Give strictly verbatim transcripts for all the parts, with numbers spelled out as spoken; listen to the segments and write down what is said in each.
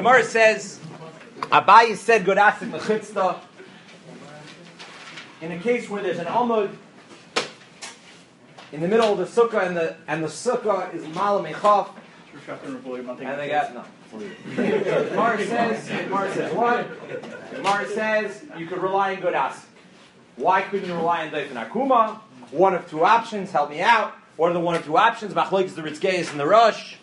Gemara says, Abaye said good asik mechitzta. In a case where there's an amud in the middle of the sukkah and the and the sukkah is mal mechaf, and they got no. Gemara says, Gemara says what? Gemara says you could rely on good asik. Why couldn't you rely on Dayfen Akuma? One of two options. Help me out. What are the one or two options? Machlokes the Ritzgeis and the Rosh.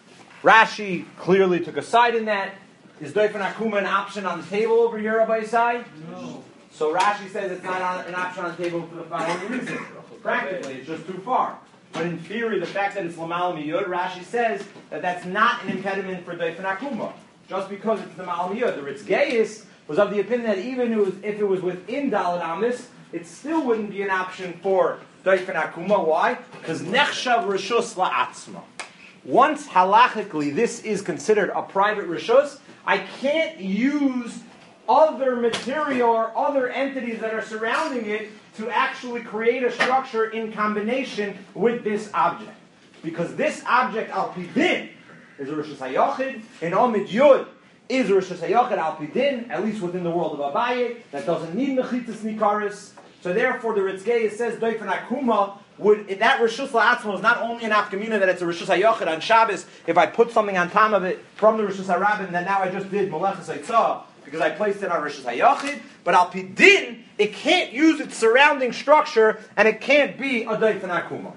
Rashi clearly took a side in that. Is Dayfen Akuma an option on the table over here, Rabbi Yisai? No. So Rashi says it's not on, an option on the table for the following reason. Practically, it's just too far. But in theory, the fact that it's Lamal Miyud, Rashi says that that's not an impediment for Dayfen Akuma. Just because it's the Mal Miyud. The Ritzgeis was of the opinion that even if it was within Daled Amis, it still wouldn't be an option for Dayfen Akuma. Why? Because Nechshav Rishus La'atzma. Once halachically this is considered a private Rishus, I can't use other material or other entities that are surrounding it to actually create a structure in combination with this object. Because this object, Al Pidin, is a Rishus HaYochid, and Omid Yud is a Rishus HaYochid Al Pidin, at least within the world of Abaye, that doesn't need Mechitzas Nikaris. So therefore the Ritzgeis says, Dayfen Akuma, would, that Rishus La'atzma is not only an Afkamina that it's a Rishus HaYochid on Shabbos, if I put something on top of it from the Rishus HaRabin, that now I just did Melechus Eitzah, because I placed it on Rishus HaYochid, but Al Pidin, it can't use its surrounding structure, and it can't be a Dayfen Akuma.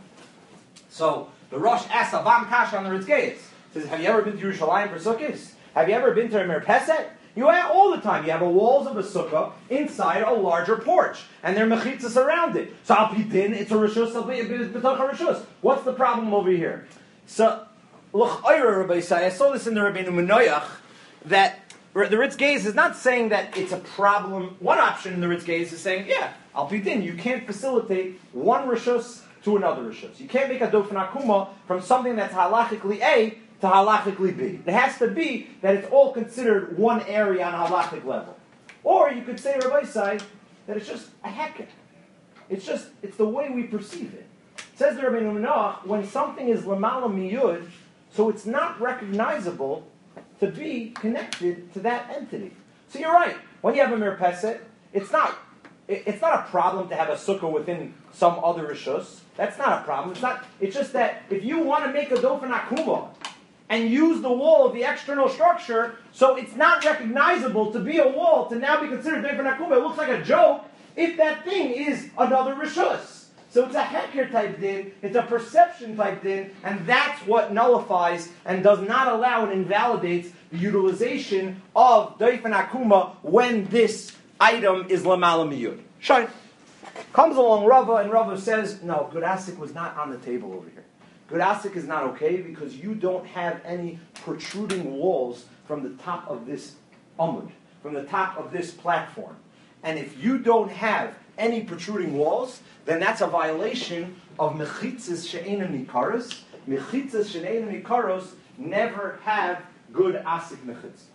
So, the Rosh asks Avam Kasha on the Ritzgeis, says, have you ever been to Yerushalayim for Sukkos? Have you ever been to a Merpeset? You have all the time. You have a walls of a sukkah inside a larger porch, and there are mechitzas around it. So Al Pidin, it's a rishus, b'toch rishus. What's the problem over here? So, l'chayra, Rabbi Yisai, I saw this in the Rabbeinu Menoyach, that the Ritzgeis is not saying that it's a problem. One option in the Ritzgeis is saying, yeah, Al Pidin, you can't facilitate one rishus to another rishus. You can't make a Dayfen Akuma from something that's halachically A to halachically B. It has to be that it's all considered one area on a halachic level. Or you could say, Rabbi Yisai, that it's just a heker. It's just, it's the way we perceive it. It says the Rabbeinu Menoch, when something is lamala miyud, so it's not recognizable to be connected to that entity. So you're right. When you have a merpeset, it's not, it, it's not a problem to have a sukkah within some other rishus. That's not a problem. It's not. It's just that if you want to make a Dayfen Akuma and use the wall of the external structure, so it's not recognizable to be a wall, to now be considered Dayfen Akuma. It looks like a joke if that thing is another rishus. So it's a heker type din, it's a perception type din, and that's what nullifies and does not allow and invalidates the utilization of Dayfen Akuma when this item is lamala miyud. Shine. Comes along Rava, and Rava says, no, Good Asik was not on the table over here. Good Asik is not okay because you don't have any protruding walls from the top of this amud, from the top of this platform. And if you don't have any protruding walls, then that's a violation of mechitzas she'einu nikaros. Mechitzas she'einu nikaros never have Good Asik mechitza.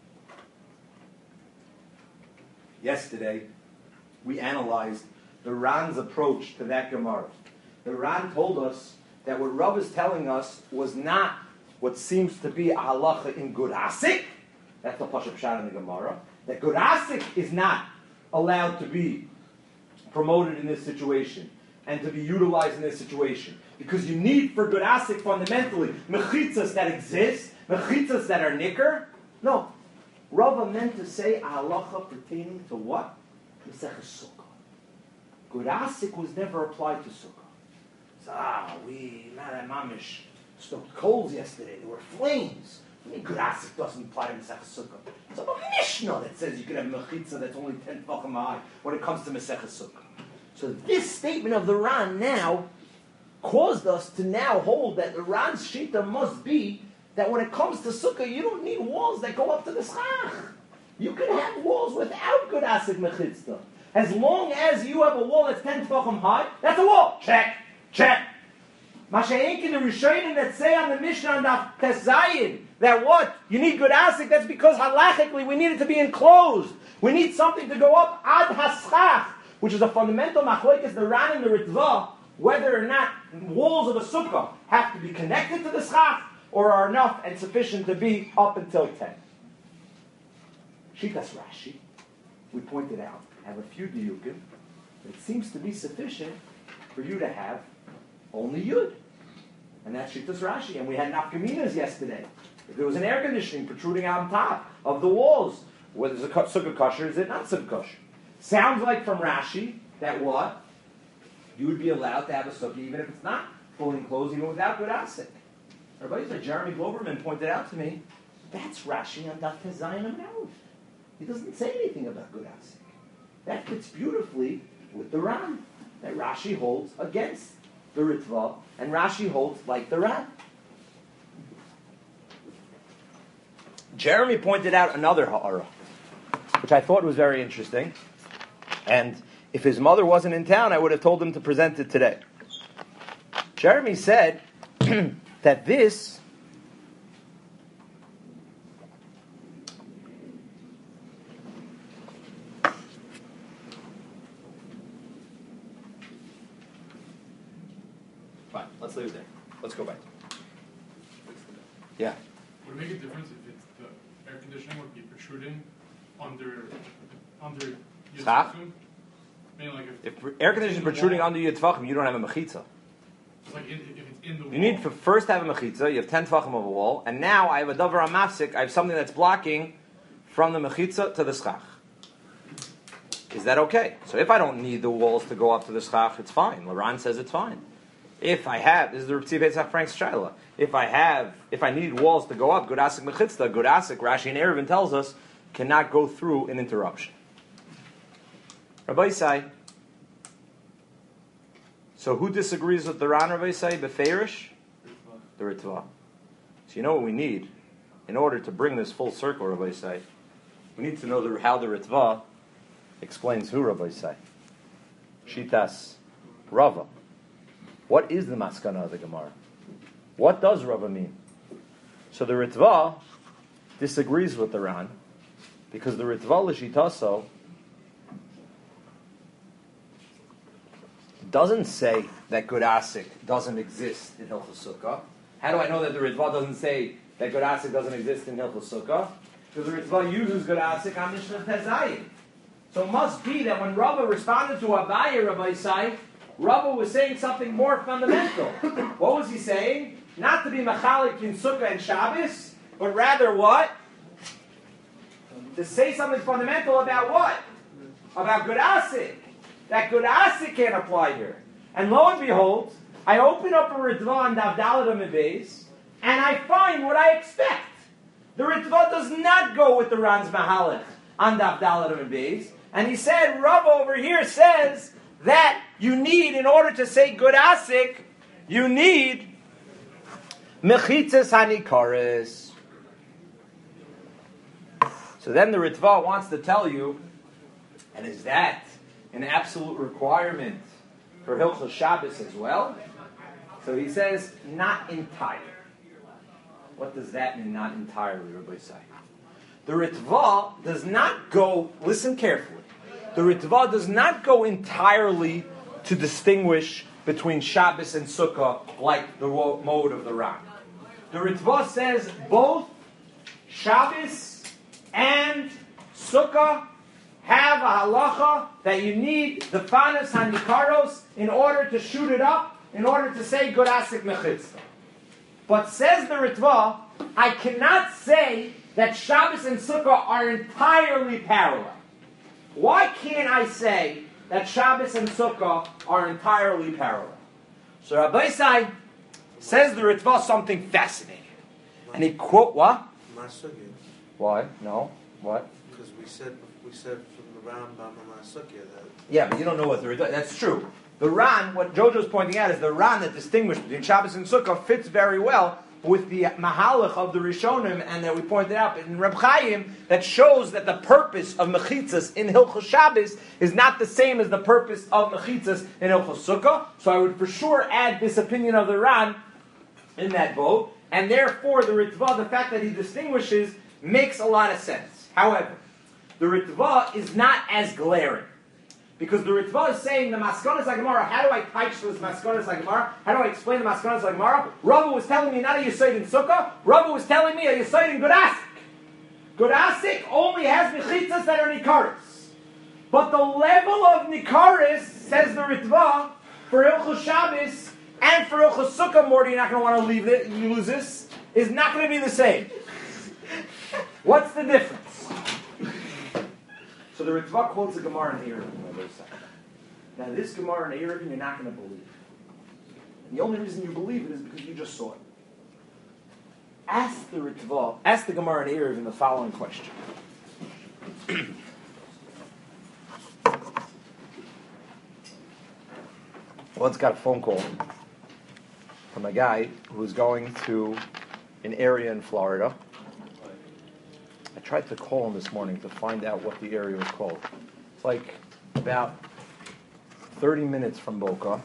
Yesterday, we analyzed the Ran's approach to that Gemara. The Ran told us that what Rav is telling us was not what seems to be a halacha in Good Asik. That's the Pashup Pshat in the Gemara. That Good Asik is not allowed to be promoted in this situation and to be utilized in this situation. Because you need for Good Asik fundamentally mechitzas that exist, mechitzas that are nicker. No. Rava meant to say a halacha pertaining to what? Maseches Sukkah. Good Asik was never applied to Sukkah. So, ah, we, man, mamish, stoked coals yesterday. There were flames. I mean, Good Asik doesn't apply to Maseches Sukkah. It's a Mishnah that says you can have mechitza that's only ten tefachim high when it comes to Maseches Sukkah. So this statement of the Ran now caused us to now hold that the Ran's shita must be that when it comes to Sukkah, you don't need walls that go up to the schach. You can have walls without Good Asik mechitza. As long as you have a wall that's ten tefachim high, that's a wall. Check, check. Masha'inkin, the Rishonim that say on the Mishnah on the Tezayin, that what? You need Good Asik, that's because halachically we need it to be enclosed. We need something to go up ad haschach, which is a fundamental machlokes, the Ran and the Ritva, whether or not walls of a sukkah have to be connected to the schach or are enough and sufficient to be up until ten. Shitas Rashi, we pointed out, have a few diyukim, but it seems to be sufficient for you to have only Yud. And that's Shitas Rashi. And we had nafkaminas yesterday. If there was an air conditioning protruding out on top of the walls, whether it's a sukkah kosher, is it not sukkah kosher? Sounds like from Rashi that what? You would be allowed to have a sukkah even if it's not fully enclosed, even without good asik. Everybody said, Jeremy Globerman pointed out to me, that's Rashi on Daf Tezayin Amud. He doesn't say anything about good asik. That fits beautifully with the Ran. That Rashi holds against the Ritva, and Rashi holds like the Ran. Jeremy pointed out another ha'ara, which I thought was very interesting. And if his mother wasn't in town, I would have told him to present it today. Jeremy said that this fine, let's leave it there. Let's go back. Yeah. Would it make a difference if it's the air conditioning would be protruding under under your Stop. tefachim? I mean, like if, If air conditioning is protruding under your tefachim, you don't have a mechitza. it's like in, if it's in the wall. You need to first have a mechitza. You have ten tefachim of a wall, and now I have a davar amafsik. I have something that's blocking from the mechitza to the schach. Is that okay? So if I don't need the walls to go up to the schach, it's fine. Laran says it's fine. If I have, this is the Ritziv Eitzach Frank's Shaila. If I have, if I need walls to go up, good asik mechitzta, good asik, Rashi and Eruvin tells us, cannot go through an interruption. Rabbi Yisai. So who disagrees with the Ran, Rabbi Yisai? Beferish? The Ritva. So you know what we need in order to bring this full circle, Rabbi Yisai? We need to know the, how the Ritva explains who, Rabbi Yisai. Shitas Rava. What is the maskana of the Gemara? What does Rava mean? So the Ritva disagrees with the Ran because the Ritva l'shitaso doesn't say that good asik doesn't exist in Hilchos Sukkah. How do I know that the Ritva doesn't say that good asik doesn't exist in Hilchos Sukkah? Because the Ritva uses good asik on Mishnah Tezayin. So it must be that when Rava responded to Abaye, Rabbi Yisai, Rava was saying something more fundamental. What was he saying? Not to be machalik in Sukkah and Shabbos, but rather what? To say something fundamental about what? About good asik. That good asik can't apply here. And lo and behold, I open up a Ritva on Daf Daled Amud Beis, and I find what I expect. The Ritva does not go with the Ran's Mahalach on Daf Daled Amud Beis, and he said, Rava over here says that you need, in order to say good asik, you need mechitzas hanikaris. So then the Ritva wants to tell you, and is that an absolute requirement for Hilchos Shabbos as well? So he says, not entirely. What does that mean, not entirely, Rabbi Yisai? The Ritva does not go, listen carefully, the Ritva does not go entirely to distinguish between Shabbos and Sukkah like the mode of the Ran. The Ritva says both Shabbos and Sukkah have a halacha that you need the fanas hanikaros in order to shoot it up, in order to say good asik mechitzah. But says the Ritva, I cannot say that Shabbos and Sukkah are entirely parallel. Why can't I say that Shabbos and Sukkah are entirely parallel? So Rabbi Yisai says the Ritva something fascinating. And he quote, what? Why? No. What? Because we said we said from the Rambam and Masukya that. Yeah, but you don't know what the Ritva. That's true. The Ran, what Jojo's pointing out is the Ran that distinguished between Shabbos and Sukkah fits very well with the Mahalach of the Rishonim, and that we pointed out in Reb Chaim, that shows that the purpose of Mechitzas in Hilchos Shabbos is not the same as the purpose of Mechitzas in Hilchos Sukkah. So I would for sure add this opinion of the Ran in that boat, and therefore the Ritva, the fact that he distinguishes, makes a lot of sense. However, the Ritva is not as glaring. Because the Ritva is saying the Maskonas HaGemara, how do I teach this Maskonas HaGemara? How do I explain the Maskonas HaGemara? Rava was telling me not a Yesod in Sukkah. Rava was telling me a Yesod in Good Asik. Gurasik only has mechitzas that are nikaris. But the level of nikaris, says the Ritva, for Hilchos Shabbos and for Hilchos Sukkah, Morty, you're not going to want to leave it, you lose this, is not going to be the same. What's the difference? So the Ritva quotes a Gemara in Eruvin. Now this Gemara in Eruvin you're not going to believe. And the only reason you believe it is because you just saw it. Ask the Ritva, ask the Gemara in Eruvin the following question. Once got a phone call from a guy who was going to an area in Florida. I tried to call him this morning to find out what the area was called. It's like about thirty minutes from Boca.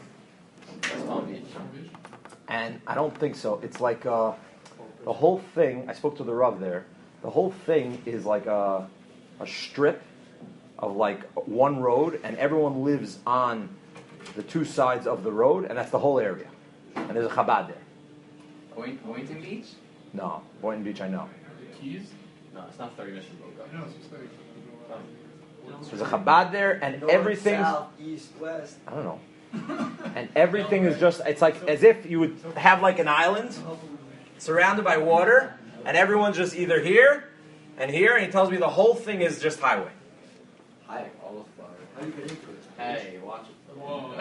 And I don't think so. It's like uh, the whole thing, I spoke to the Rav there, the whole thing is like a, a strip of like one road, and everyone lives on the two sides of the road, and that's the whole area. And there's a Chabad there. Point, Boynton Beach? No, Boynton Beach I know. The Keys? No, it's not thirty minutes from Boca. No, it's just like. There's a Chabad there, and North, everything's... south, east, west. I don't know. And everything is just, it's like as if you would have like an island surrounded by water, and everyone's just either here and here, and he tells me the whole thing is just highway. Hi, all of Florida. How do you get into it? Hey, watch it. Whoa.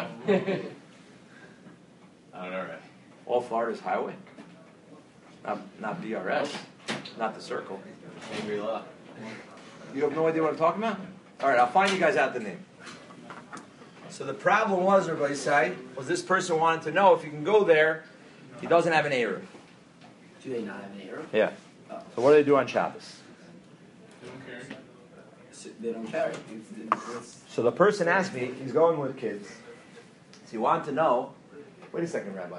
I don't know, right? All Florida's highway. Not, not B R S, not the circle. Angry Law. You have no idea what I'm talking about? All right, I'll find you guys out the name. So the problem was, everybody say, was this person wanted to know if you can go there, he doesn't have an Eruv. Do they not have an arrow? Yeah. So what do they do on Shabbos? They don't care. So they don't carry. It's, it's, it's, So the person asked me, he's going with kids. So he wanted to know, wait a second, Rabbi.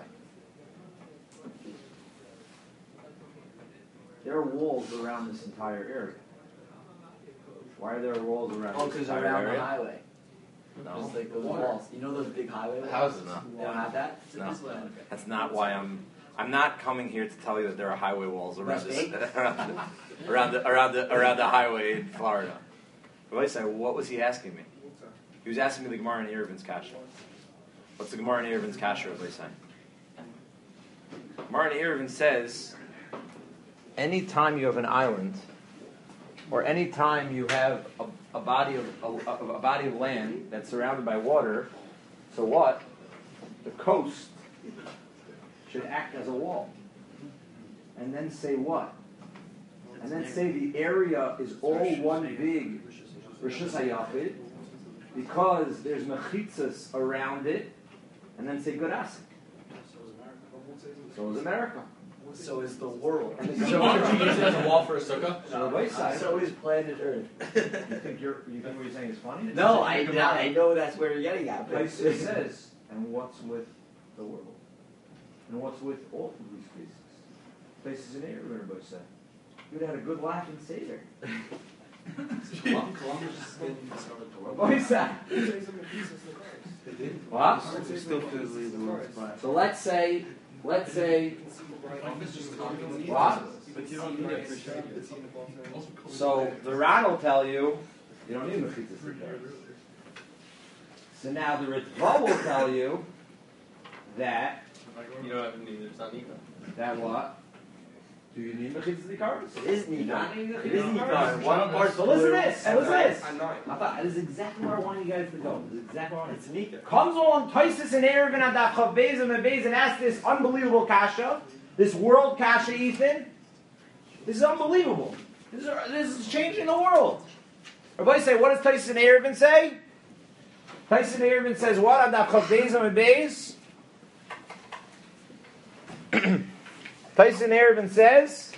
There are walls around this entire area. Why are there walls around oh, this because entire around area? the highway. No. Just like those walls. You know those big highway walls? Houses, no. They don't have that? No. This one. That's not why I'm. I'm not coming here to tell you that there are highway walls around this, around, the, around the around the around the highway in Florida. But I say, what was he asking me? He was asking me the Gemara in Eruvin's kasha. What's the Gemara in Eruvin's kasha? What they say? Gemara in Eruvin says, any time you have an island, or any time you have a, a body of a, a body of land that's surrounded by water, so what? The coast should act as a wall. And then say what? And then say the area is all one big Rishus HaYachid, because there's mechitzas around it, and then say Gurasik. So is America. So is the world. And the So Gemara- could you use it as a wall for a sukkah? So the wayside. So is planet Earth. You think you're you think what you're saying is funny? No, I, I know that's where you're getting at. But It says, and what's with the world? And what's with all of these places? Places in Asia, everybody said. You'd had a good laugh and stay there. Columbus is getting discovered the world. What is that? What? We still feel the world spot. So let's say, let's say, what? So the Ran will tell you, you don't need mechitzas. So now the Ritva will tell you that, You don't have neither. It's not Nika. that what? Do you need mechitzas dikaris? It is You Nika. don't need It mechitzas is Nika. dikaris. One part So listen to this. And listen to this. I know. I thought this is exactly where I want you guys to go. This is exactly where I want It's Nika. Comes on Taisus and Eruvin and Daf Bezim and Bezim asks this unbelievable kasha, this world kasha, Ethan. This is unbelievable. This is, this is changing the world. Everybody say, what does Taisus and Eruvin say? Taisus and Eruvin says what on Daf Bezim and Bez? Taisus and Eruvin says.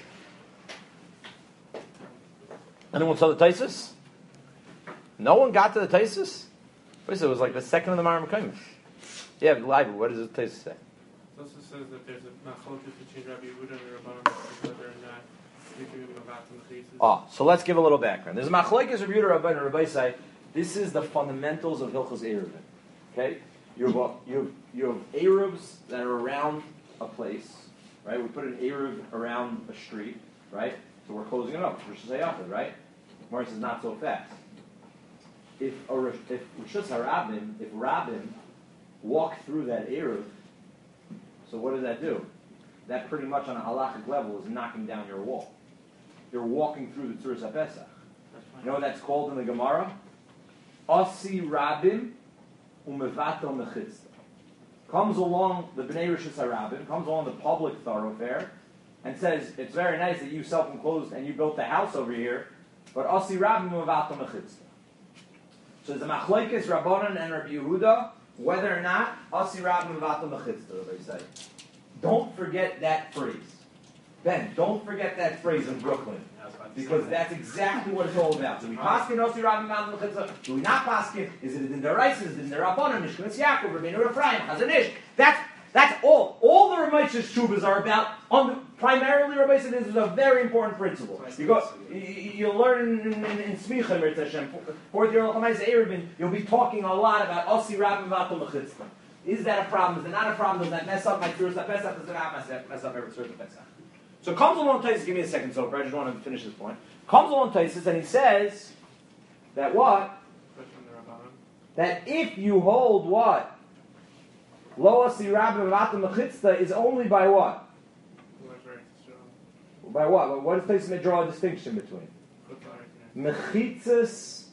Anyone saw the Taisus? No one got to the Taisus? It was like the second of the Maram Kaimis. Yeah, live. What does the Taisus say? It also says that there's a machlokes between Rabbi Yehuda and Rabbanan whether or not you can go back to the cases. Oh, so let's give a little background. There's a machlokes of Yehuda Rabban and Rabbi say this is the fundamentals of Hilchos Eruvin. Okay, you have you have you have Eruvs that are around a place, right? We put an Eruv around a street, right? So we're closing it up. Rosh Hashanah, right? Gemara says not so fast. If a Rosh- if Rosh Hashanah, if Rabbim walk through that Eruv, so what does that do? That pretty much on a halachic level is knocking down your wall. You're walking through the Tzuras HaPesach. You know what that's called in the Gemara? Asi Rabim umevato mechitzta. Comes along the Bnei Rosh Hashanah, comes along the public thoroughfare, and says, it's very nice that you self-enclosed and you built the house over here, but Asi Rabim umevato mechitzta. So there's a machlokes Rabbanan and Rabbi Yehuda, whether or not Asi Rabim umevato mechitzta, they say. Don't forget that phrase. Ben, don't forget that phrase in Brooklyn. Because that's exactly what it's all about. Do we paskin Osi Rabim Umevato Mechitzta? Do we not paskin? Is it in the Daraisa? Is it in the Rabbanan? Mishkanas Yaakov, Rabbeinu Ephraim, Chazanish? That's that's all. All the Ramesh's Shuvas are about. On the, primarily, Rabbi said this is a very important principle. You go, you, you learn in in, in Smicha, Mirz Hashem, fourth year Lachamais Eruvin. You'll be talking a lot about Osi Rabim Umevato Mechitzta. Is that a problem? Is it not a problem? Does that mess up my Tzuras HaPesach? Does it not mess up, mess up every Tzuras HaPesach? So comes along Taisus, give me a second, so I just want to finish this point. Comes along Taisus and he says that what? That if you hold what? Lo asi rabim umevato mechitzta is only by what? By what? What does Taisus draw a distinction between? Mechitzas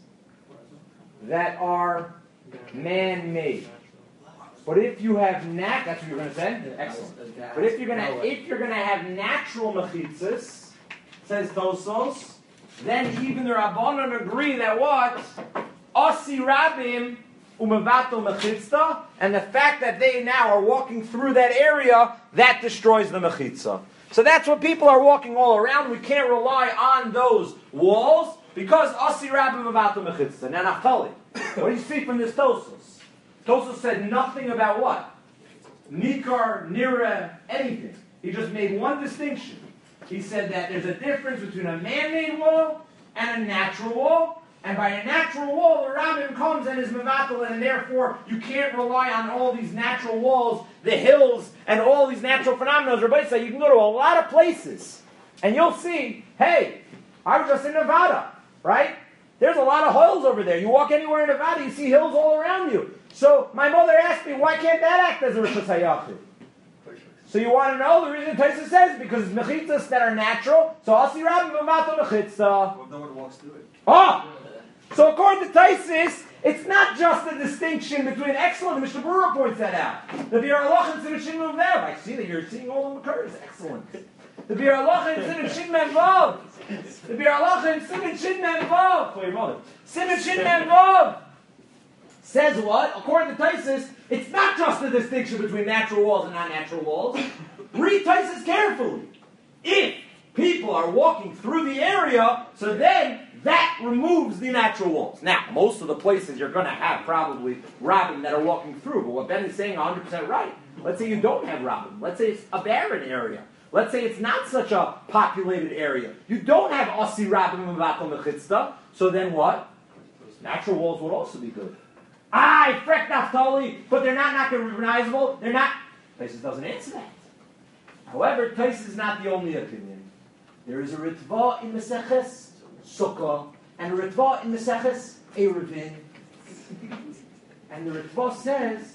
that are man-made. But if you have nat, that's what you're going to say. Excellent. But if you're going to, if you're going to have natural mechitzas, says Tosos, then even the Rabbanon agree that what Asi Rabim umevato mechitzta, and the fact that they now are walking through that area that destroys the mechitza. So that's what people are walking all around. We can't rely on those walls because Asi Rabim umevato mechitzta. Now, Naftali, what do you see from this Tosos? Tosos said nothing about what? Nikar, Nira, anything. He just made one distinction. He said that there's a difference between a man-made wall and a natural wall. And by a natural wall, the Rabbim comes and is mevatel, and therefore you can't rely on all these natural walls, the hills, and all these natural phenomena. Rabbi said you can go to a lot of places, and you'll see, hey, I was just in Nevada, right? There's a lot of hills over there. You walk anywhere in Nevada, you see hills all around you. So my mother asked me, why can't that act as a Rosh Hashanah? So you want to know the reason Taisa says? Because mechitzas that are natural. So Asi Rabim umevato mechitzta. Well, no one walks through it. Oh! So according to Taisis, it's not just a distinction between excellent, and Mishnah Berurah points that out. The Bir Halacha and Siman Shin Mem Vav. I see that you're seeing all the curves. Excellent. The Bir Halacha and Siman Shin Mem Vav. The Bir Halacha and Siman Shin Mem Vav. For your mother. Siman Shin Mem Vav says what? According to Taisis, it's not just a distinction between natural walls and non-natural walls. Read Taisis carefully. If people are walking through the area, so then that removes the natural walls. Now, most of the places you're going to have probably Rabbim that are walking through, but what Ben is saying is one hundred percent right. Let's say you don't have Rabbim. Let's say it's a barren area. Let's say it's not such a populated area. You don't have Asi Rabbim umevato mechitzta, so then what? Natural walls would also be good. Ah, frek Naftali, but they're not not recognizable. They're not. Taisus doesn't answer that. However, Taisus is not the only opinion. There is a Ritva in Meseches Sukkah and a Ritva in Meseches Eruvin, and the Ritva says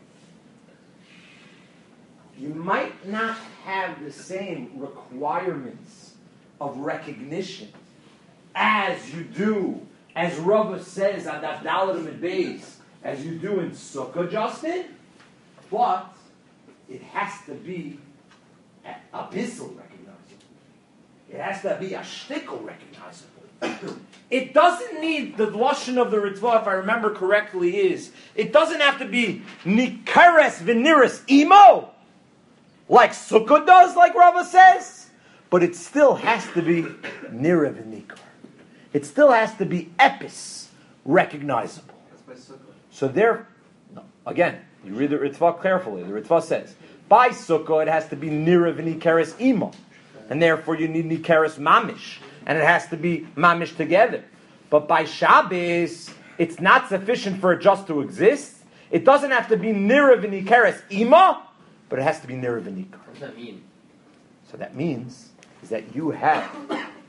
you might not have the same requirements of recognition as you do, as Rava says on Daf Daled Amud Beis, as you do in Sukkah, Justin, but it has to be abyssal recognizable. It has to be a shtickle recognizable. It doesn't need, the lashon of the Ritva, if I remember correctly, is, it doesn't have to be nikares v'niris imo, like Sukkah does, like Rava says, but it still has to be nira v'nikar. It still has to be epis recognizable. That's by Sukkah. So there, no, again, you read the Ritva carefully. The Ritva says, by Sukkah it has to be nira v'nikeres imo, and therefore you need nikeres mamish, and it has to be mamish together. But by Shabbos, it's not sufficient for it just to exist. It doesn't have to be nira v'nikeres imo, but it has to be nira v'nikar. What does that mean? So that means is that you have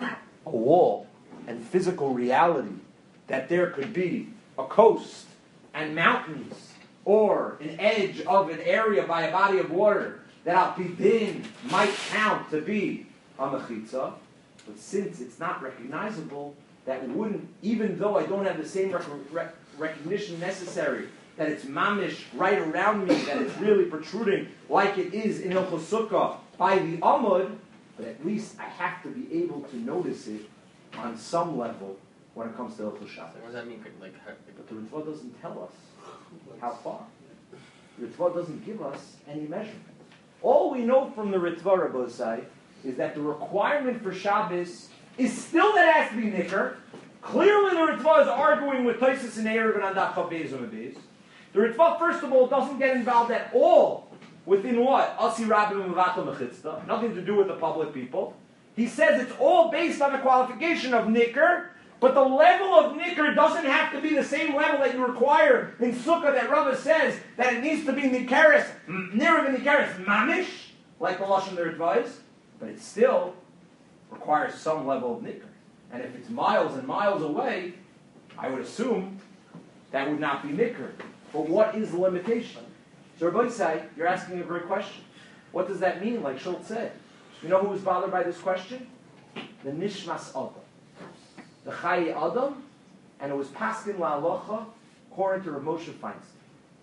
a wall and physical reality that there could be a coast and mountains or an edge of an area by a body of water that al pi din might count to be a mechitza, but since it's not recognizable, that wouldn't, even though I don't have the same rec- rec- recognition necessary, that it's mamish right around me, that it's really protruding like it is in Hilchos Sukkah by the Amud, but at least I have to be able to notice it on some level when it comes to Hilchos Shabbos. What does that mean? Like, how- But the Ritva doesn't tell us how far. The Ritva doesn't give us any measurement. All we know from the Ritva, Rabbosai, is that the requirement for Shabbos is still that it has to be Nicker. Clearly the Ritva is arguing with Taisus and Erev and Andach Chav and Beis. The Ritva, first of all, doesn't get involved at all within what? Asi Rabbim and Mevata Mechitzta. Nothing to do with the public people. He says it's all based on the qualification of Nicker, but the level of Nicker doesn't have to be the same level that you require in Sukkah that Rava says that it needs to be Nikeres, Nirav and Nikeres Mamish, like the Lashon the Ritva is, but it still requires some level of Nicker. And if it's miles and miles away, I would assume that would not be Nicker. But what is the limitation? So Rabbi say, you're asking a great question. What does that mean, like Schultz said? You know who was bothered by this question? The Nishmas Adam. The Chayi Adam, and it was Paskin La'alocha, according to Rav Moshe Feinstein.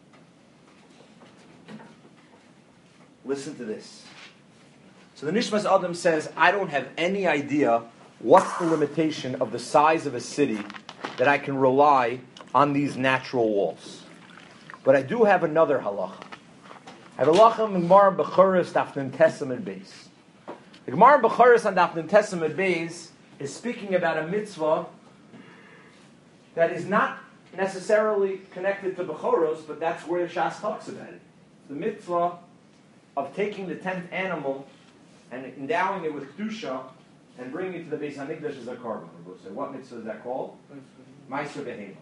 Listen to this. So the Nishmas Adam says, I don't have any idea what's the limitation of the size of a city that I can rely on these natural walls. But I do have another halacha. I have a halacha in Gemara Bechuris Daf Nun Tesam and Beis. The Gemara Bechuris on Daf Nun Tesam and Beis is speaking about a mitzvah that is not necessarily connected to Bechoros, but that's where Shas talks about it. The mitzvah of taking the tenth animal and endowing it with Kedusha and bringing it to the Beis HaMikdash as a carbon. So what mitzvah is that called? Ma'aser Behema.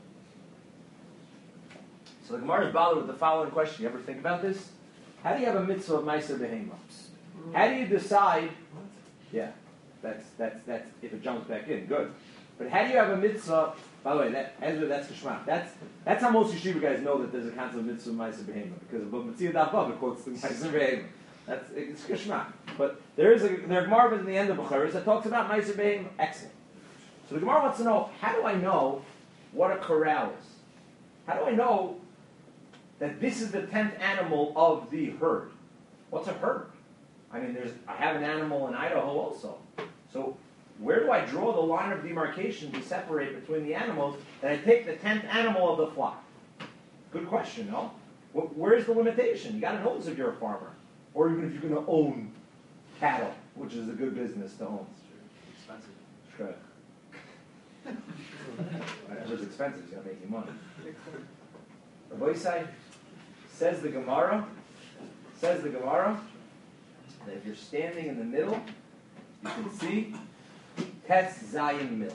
So the Gemara is bothered with the following question. You ever think about this? How do you have a mitzvah of Ma'aser Behema? How do you decide? Yeah, that's that's that's if it jumps back in, good. But how do you have a mitzvah? By the way, that Ezra, that's Kishma. That's that's how most yeshiva guys know that there's a concept of mitzvah of Ma'aser Behema, because of Matziyah Davav it quotes the Ma'aser Behema. That's it's Kishma. But there is a there are Gemara in the end of Bechuris that talks about Ma'aser Behema. Excellent. So the Gemara wants to know, how do I know what a corral is? How do I know that this is the tenth animal of the herd? What's a herd? I mean, there's I have an animal in Idaho also. So where do I draw the line of demarcation to separate between the animals that I take the tenth animal of the flock? Good question, no? Where's the limitation? You got to know this if you're a farmer. Or even if you're going to own cattle, which is a good business to own. Expensive. Sure. If it's expensive, it's going to make you money. Rabbi Yisai, says the Gemara, says the Gemara, that if you're standing in the middle, you can see Tes Zayin Mil.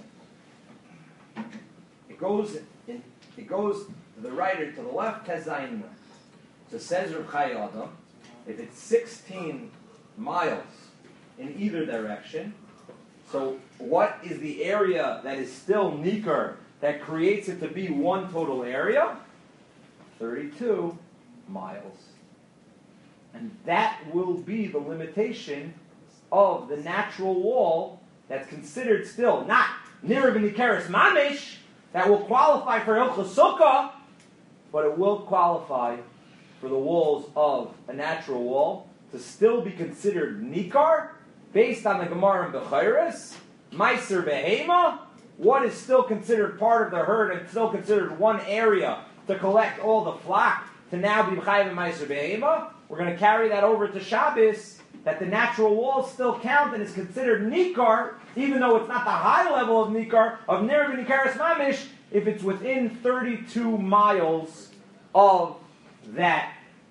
It goes in, it goes to the right or to the left, Tes Zayin Mil. So says Reb Chayi Adam, if it's sixteen miles in either direction, so what is the area that is still Nikar that creates it to be one total area? thirty-two miles. And that will be the limitation of the natural wall that's considered still not Nirav and Nikeres Mamish, that will qualify for Hilchos Sukkah, but it will qualify for the walls of a natural wall to still be considered Nikar, based on the Gemara in Bechoros, Ma'aser Behema, what is still considered part of the herd and still considered one area to collect all the flock to now be Chayav and Ma'aser Behema. We're going to carry that over to Shabbos, that the natural walls still count and is considered Nikar, even though it's not the high level of Nikar, of Nirav and Nikeres Mamish, if it's within thirty-two miles of that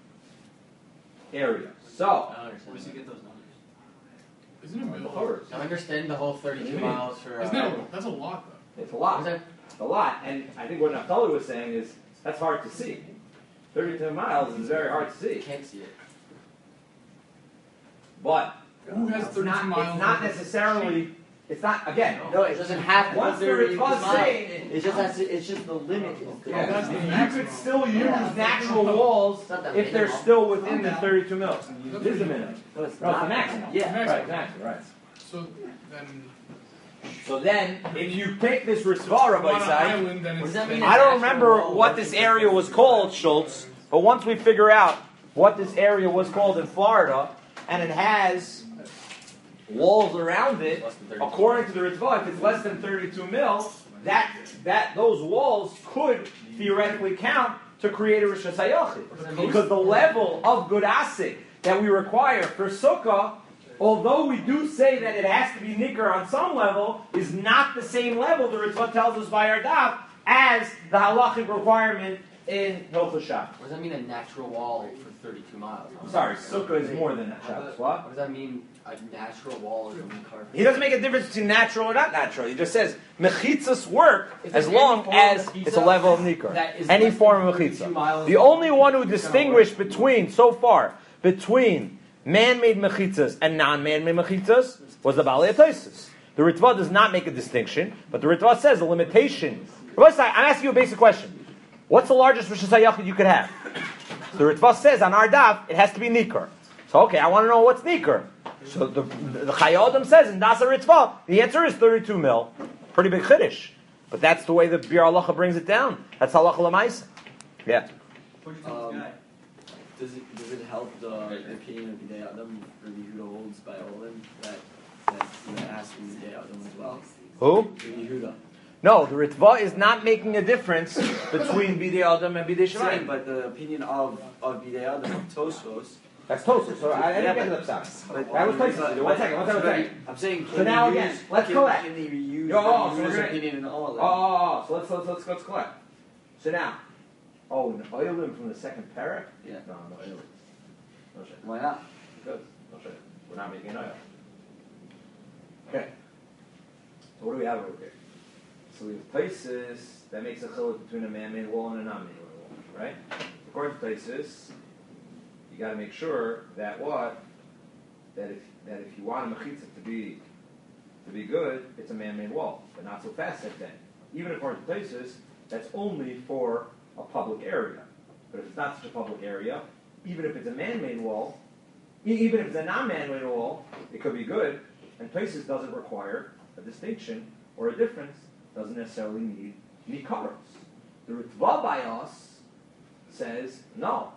area. So, I don't Where does he understand. get those numbers? Isn't it middle? Bechoros. I understand the whole thirty-two miles for. Isn't Uh, it? That's a lot, though. It's a lot. Is that- A lot. And I think what Naftali was saying is, that's hard to see. thirty-two miles is very hard to You see. can't see it. But Who has it's thirty-two not, miles? it's not of necessarily It's not, again, No, it doesn't have to. once the thirty-two Ritva miles. say, It just has to, it's just the limit. is the- yeah, that's the you maximum. could still use natural walls It's not the if they're minimum. still within the thirty-two mils. It is the minimum. No, it's No, it's not. the maximum. Yeah. Right, exactly, right. So then, So then, if you take this Ritzvah, Rabbi on an Isai, island, then What it's. does that mean? then- I don't remember what this area was called, Schultz, but once we figure out what this area was called in Florida, and it has walls around it, Less than thirty. according to the Ritzvah, if it's less than thirty-two mil, that that those walls could theoretically count to create a Rosh Hashanah. Because the level of good asik that we require for Sukkah, although we do say that it has to be nicker on some level, is not the same level the Ritzvah tells us by our daf as the halachic requirement in Hilchos Shabbos. What does that mean, a natural wall for thirty-two miles? I'm sorry, Sukkah is more than that Shabbos. What? What does that mean, a natural wall is only carved? He doesn't make a difference between natural or not natural. He just says mechitzas work If as it's any long form as of it's a mechitza, level of nikkur. that is Any less form of than thirty-two mechitza. miles, The only one who it's gonna distinguished work. between so far between man-made mechitzas and non-man-made mechitzas was the Baalei Tosfos. The Ritva does not make a distinction, but the Ritva says the limitation. Rabbi Isai, I'm asking you a basic question. What's the largest Rosh Hashanah you could have? The Ritva says on our daf it has to be nikkur. So okay, I want to know what's nikkur. So the the Chayyim says in Dasa Ritva the answer is thirty-two mil. Pretty big chiddush, but that's the way the Bir Halacha brings it down. That's halacha l'maisa. Yeah. Um, does it does it help the opinion of Bidei Adam for Yehuda holds by Olin that that you ask Bidei Adam as well? Who? Yehuda. No, the Ritva is not making a difference between Bidei Adam and Bidei Same, Shemayim. but the opinion of of Bidei Adam of Tosfos. That's Tosfos. So I, I didn't get to the pshat. But- That was Tosfos. but- One second, one second, one second. I'm saying. Can So now they again, use, let's can, collect. Can they reuse Yo, oh, so the we're Yehuda's gonna- opinion in all Oh, of oh, them? oh, so let's let's let's let's collect. So now, oh, an oilim from the second parak? Yeah. No, no oilim. No shit. Why not? Good. No shit. We're not making an oil. Okay. So what do we have over here? So we have places that makes a chiluk between a man-made wall and a non-made wall, right? According to places, you got to make sure that what that if that if you want a mechitza to be to be good, it's a man-made wall, but not so fast at then. Even according to places, that's only for a public area. But if it's not such a public area, even if it's a man-made wall, e- even if it's a non-man-made wall, it could be good. And places doesn't require a distinction or a difference. Doesn't necessarily need nikaros. The Ritva by us says no.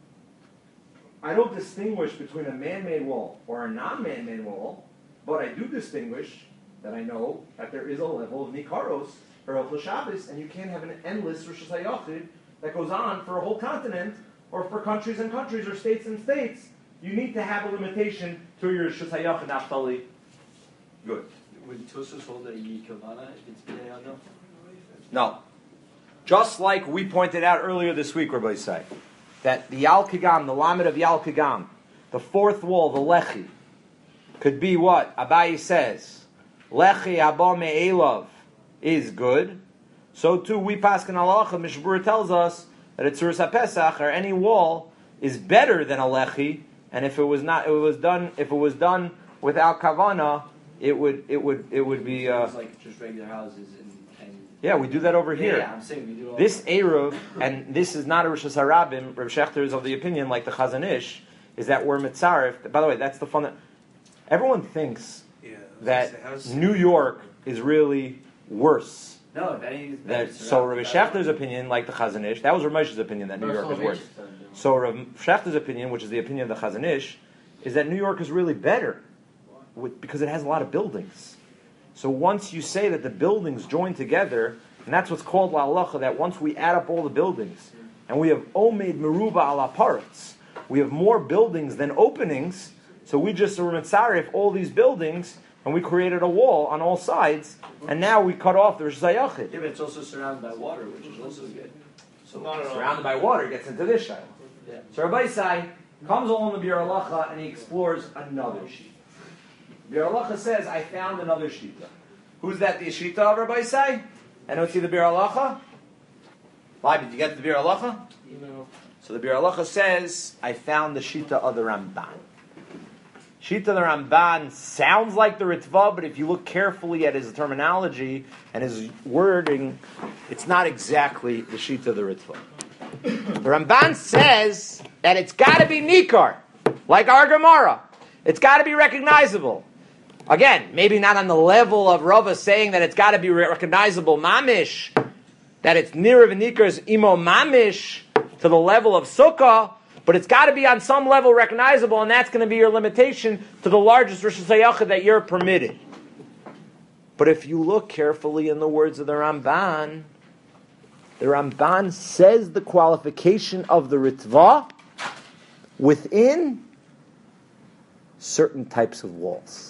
I don't distinguish between a man-made wall or a non-man-made wall, but I do distinguish that I know that there is a level of nikaros for Hilchos Shabbos, and you can't have an endless Rosh Hashanah that goes on for a whole continent, or for countries and countries, or states and states. You need to have a limitation to your Rosh Hashanah naftali. Good. Would Tosfos hold that you kavana if it's Bidei Adam? No. Just like we pointed out earlier this week, Rabbi Isai, that the Yal Kigam, the Lamed of Yal Kigam, the fourth wall, the Lechi, could be what? Abayi says, Lechi Abba Me'elav is good. So too, we pass in halacha, Mishbura tells us that a Tzuras HaPesach, or any wall, is better than a Lechi, and if it was not, if it was done, if it was done without Kavana, it would, it would, it would be. Uh, It's like just regular houses and. and yeah, we do that over yeah, here. yeah, I'm saying we do all This Eruv, and this is not a Rosh Hashanah, Reb Shechter is of the opinion, like the Chazon Ish, is that we're Mitzaref. By the way, that's the fun that everyone thinks Yeah, I was gonna that say, how's- New York is really worse. No, if anything's That, so Reb Shechter's opinion, like the Chazon Ish, that was Reb Moshe's opinion that New York is worse. So Reb Shechter's opinion, which is the opinion of the Chazon Ish, is that New York is really better with, because it has a lot of buildings. So once you say that the buildings join together, and that's what's called la'alacha, that once we add up all the buildings, and we have omed meruba ala paretz, we have more buildings than openings, so we just are mitzaref all these buildings, and we created a wall on all sides, and now we cut off the Rosh Hashanah. Yeah, but it's also surrounded by water, which is also good. So Surrounded by water gets into this shayla. Yeah. So Rabbi Isai comes along the Bir Halacha and he explores another sheet. Bir Halacha says, I found another shita. Who's that, the shita of Rabbi Isai? And don't see the Bir Halacha? Why, did you get the Bir Halacha? No. So the Bir Halacha says, I found the shita of the Ramban. Shita the Ramban sounds like the Ritva, but if you look carefully at his terminology and his wording, it's not exactly the Shita of the Ritva. The Ramban says that it's got to be Nikar, like our Gemara. It's got to be recognizable. Again, maybe not on the level of Rava saying that it's got to be recognizable mamish, that it's nearer v'nikar's imo mamish to the level of sukkah, but it's got to be on some level recognizable, and that's going to be your limitation to the largest Rosh Hashanah that you're permitted. But if you look carefully in the words of the Ramban, the Ramban says the qualification of the Ritva within certain types of walls.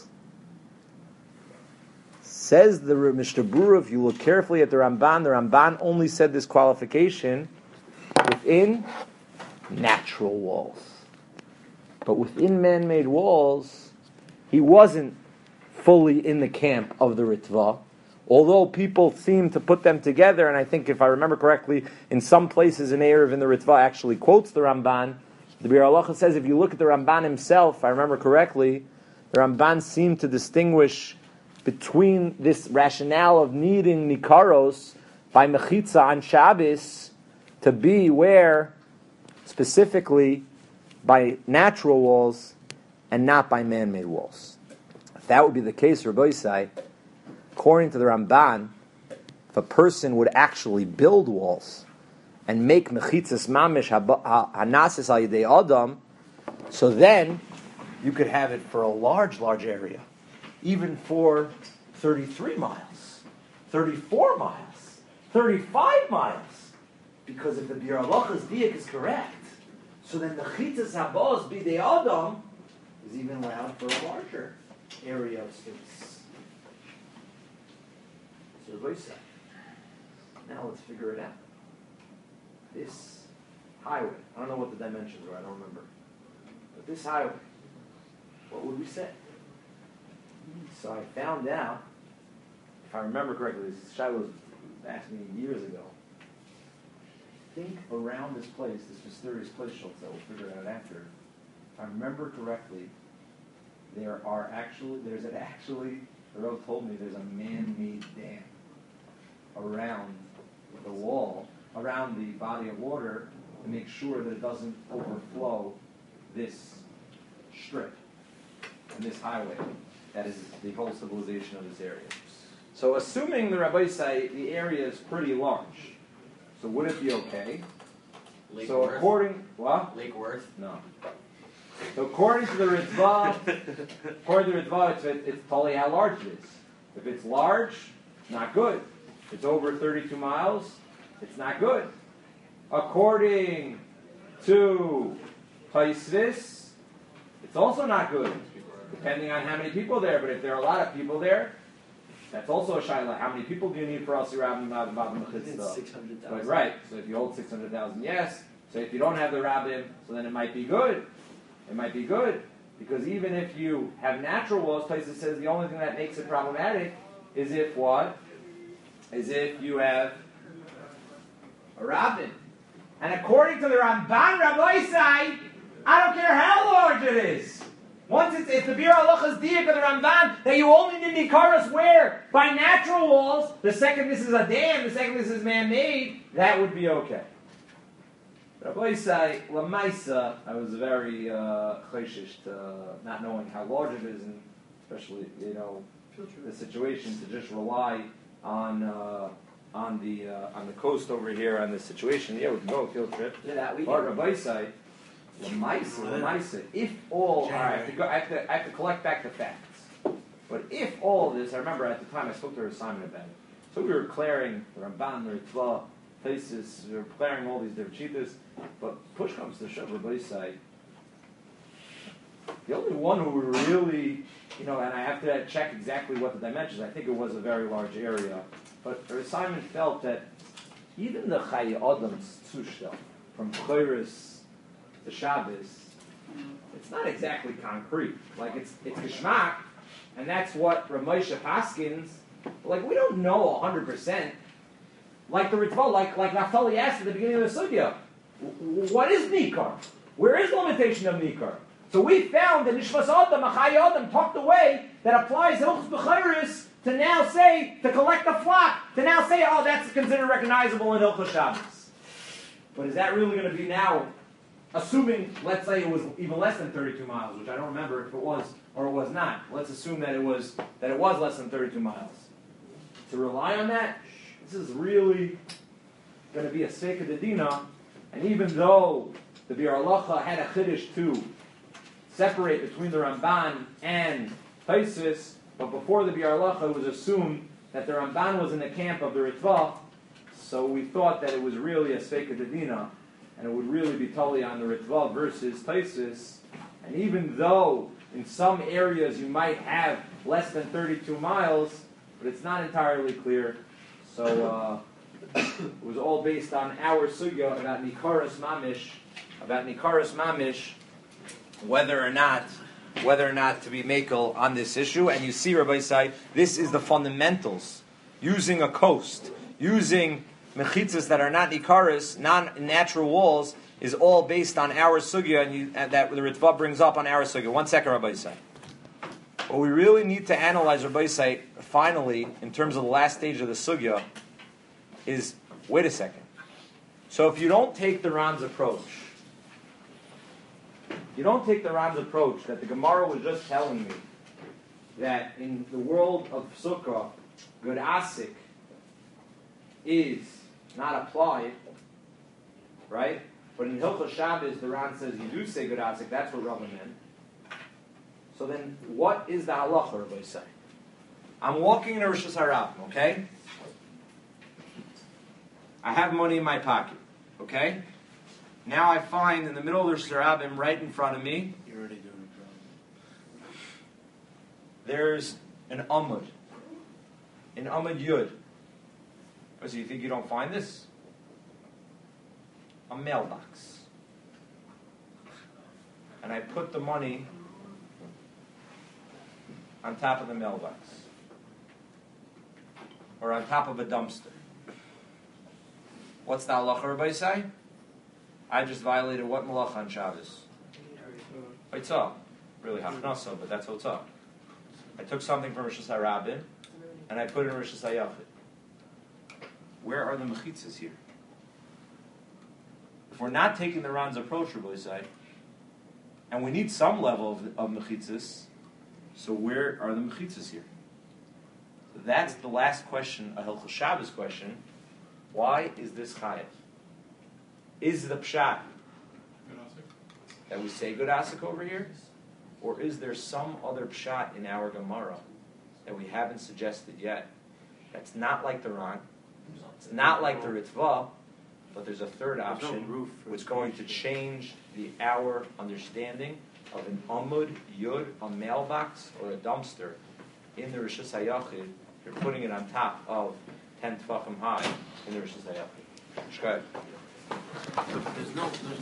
Says the Mishnah Berurah, if you look carefully at the Ramban, the Ramban only said this qualification within natural walls. But within man-made walls, he wasn't fully in the camp of the Ritva, although people seem to put them together, and I think if I remember correctly, in some places an Erev in the Ritva actually quotes the Ramban. The Bir Halacha says if you look at the Ramban himself, if I remember correctly, the Ramban seemed to distinguish between this rationale of needing Nikaros by Mechitza on Shabbos to be where, specifically, by natural walls and not by man-made walls. If that would be the case, Rabbi Yisai, according to the Ramban, if a person would actually build walls and make Mechitzas Mamish Hanasis Al Yidei Adam, so then you could have it for a large, large area. Even for thirty-three miles, thirty-four miles, thirty-five miles. Because if the Bir Halacha's diak is correct, so then the Chitzas Habaz Bidei Adam is even allowed for a larger area of space. So the say. Now let's figure it out. This highway, I don't know what the dimensions are, I don't remember. But this highway, what would we say? So I found out, if I remember correctly, this Shiloh was asked me years ago. Think around this place, this mysterious place, Schultz, that we'll figure it out after. If I remember correctly, there are actually, there's an actually, the Rav told me there's a man-made dam around the wall, around the body of water, to make sure that it doesn't overflow this strip and this highway. That is the whole civilization of this area. So assuming the rabbis say the area is pretty large, so would it be okay? Lake so Worth? according, what? Lake Worth? No. So according to the Ritva, according to the Ritva, it's, it's totally how large it is. If it's large, not good. If it's over thirty-two miles, it's not good. According to Taisvis, it's also not good. Depending on how many people there, but if there are a lot of people there, that's also a shaila. How many people do you need for Asi Rabbim Ma'avim Mechitzah? six hundred thousand. Right, so if you hold six hundred thousand, yes. So if you don't have the Rabbim, so then it might be good. It might be good, because even if you have natural walls, Taisa says the only thing that makes it problematic is if what? Is if you have a Rabbim. And according to the Ramban Rabbi Isai, I don't care how large it is. Once it's, it's the Bir Halacha's diak of the Ramban that you only need Nikaros where? By natural walls. The second this is a dam, the second this is man-made, that would be okay. Rabbi Yisai, Lamaisa, I was very uh, chayshish to not knowing how large it is, and especially, you know, the situation to just rely on uh, on the uh, on the coast over here on this situation. Yeah, we can go field trip. Yeah, that we Or can. Rabbi Yisai, Lamaisa, Lamaisa, if all, all right, I have, to go, I, have to, I have to collect back the facts. But if all of this, I remember at the time I spoke to her Simon about it. So we were clearing the Ramban, the Ritva, places, we were clearing all these different cheetahs. But push comes to shove, Rabbi Yisai, the only one who really, you know, and I have to check exactly what the dimensions, I think it was a very large area. But Simon felt that even the Chayi Adam's Tzushta, from Choros to Shabbos, it's not exactly concrete. Like, it's it's Geshmak, and that's what Ramosha Paskins, like, we don't know one hundred percent. Like the Ritva, like, like Naftali asked at the beginning of the Sugya, what is Nikar? Where is the limitation of Nikar? So we found that Nishmas Adam, Achai Adam, tucked away that applies Hilchos B'chayris to now say, to collect the flock, to now say, oh, that's considered recognizable in Hilchos Shabbos. But is that really going to be now, assuming, let's say it was even less than thirty-two miles, which I don't remember if it was or it was not. Let's assume that it was that it was less than thirty-two miles. To rely on that, this is really going to be a Seika Dedina, and even though the Biur Halacha had a Chiddush to separate between the Ramban and Taisus, but before the Biur Halacha it was assumed that the Ramban was in the camp of the Ritva, so we thought that it was really a Seika Dedina, and it would really be totally on the Ritva versus Taisus, and even though in some areas you might have less than thirty-two miles, but it's not entirely clear, so uh, it was all based on our sugya about Nikaras Mamish, about Nikaras Mamish, whether or not, whether or not to be makel on this issue. And you see, Rabbi Isai, this is the fundamentals. Using a coast, using mechitzas that are not Nikaras, non-natural walls, is all based on our sugya, and, you, and that the Ritva brings up on our sugya. One second, Rabbi Isai. What we really need to analyze, Rabbi Isai, finally, in terms of the last stage of the sugya, is, wait a second. So if you don't take the Ran's approach, you don't take the Ran's approach that the Gemara was just telling me, that in the world of Sukkah, good asik is not applied, right? But in Hilchos Shabbos, the Ran says you do say good asik, that's what Rambam meant. So then, what is the halacha, Rabbi say? I'm walking in a Rosh Hashanah, okay? I have money in my pocket, okay? Now I find in the middle of the Rosh Hashanah, right in front of me, You're already doing it wrong. there's an Amud, an Amud Yud. So you think you don't find this? A mailbox. And I put the money on top of the mailbox. Or on top of a dumpster. What's the halacha, Rabbi say? I just violated what malach on Shabbos? Haitzah. Really, hachnasa, but that's haitzah. I took something from Rosh Hashanah and I put it in Rosh Hashanah. Where are the mechitzas here? If we're not taking the Ran's approach, Rabbi say, and we need some level of, of mechitzas, so where are the mechitzas here? That's the last question, a Hilchos Shabbos question. Why is this chayav? Is the pshat that we say good asik over here? Or is there some other pshat in our Gemara that we haven't suggested yet? That's not like the Ran. It's not like the Ritva, but there's a third option no roof which is going to change the our understanding of an amud, yud, a mailbox, or a dumpster in the Rosh Hashanah. You're putting it on top of ten tefachim high in the Rosh Hashanah. There's no, there's